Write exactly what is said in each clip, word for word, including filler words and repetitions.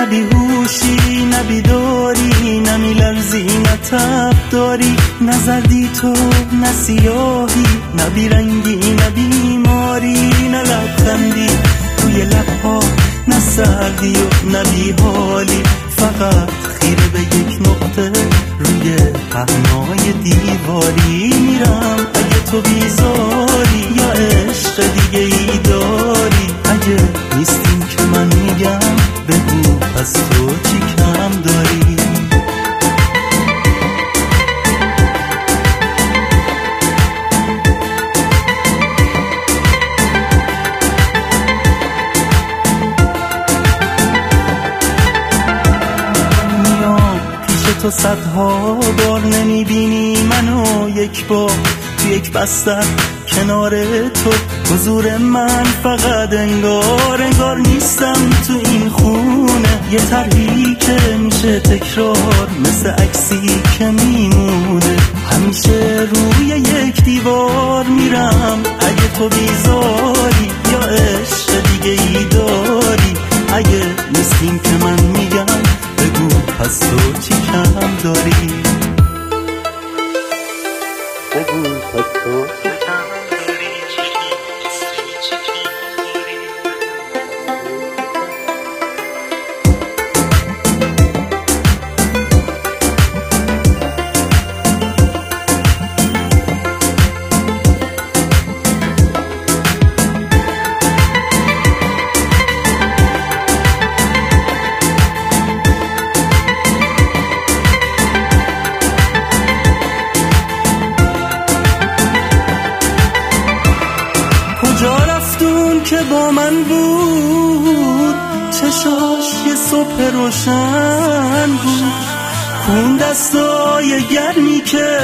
بیهوشی نه بیداری، نه میلرزی نه تب داری، نه زردی تو نه سیاهی، نه بیرنگی نه بیماری، نه لبخندی توی لبها، نه سردی و نه بیحالی، فقط خیره به یک نقطه روی پهنای دیواری. میرم اگه تو بیزاری یا عشق دیگه ای داری، اگه نیستیم که من میگم بگو پس تو چی کم داری. تو صدها بار نمیبینی منو یک بار تو یک بستر کنار تو، حضور من فقط انگار انگار نیستم تو این خونه، یه طرحی که میشه تکرار مثل عکسی که میمونه همیشه روی یک دیوار. میرم اگه تو بیزاری یا عشق دیگه ای داری، اگه نیستیم که من میگم بگو پس تو چی کم داری. بگو پس تو چی کم داری. کجا رفتون که با من بود، چشاش یه صبح روشن بود، کون دستای گرمی که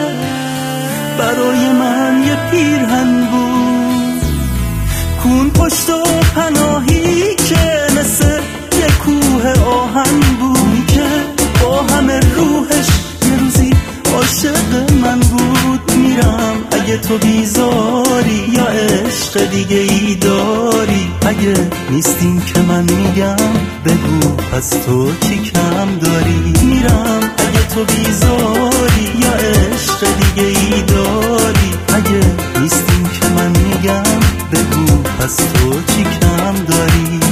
برای من یه پیرهن بود، کون پشت و پناهی که مثل یه کوه آهن بود، که با همه روحش یه روزی عاشق من بود. میرم اگه تو بیزاری یا عشق دیگه ای داری، اگه نیستیم که من میگم بگو پس تو چی کم داری. میرم اگه تو بیزاری یا عشق دیگه ای داری، اگه نیستیم که من میگم بگو پس تو چی کم داری.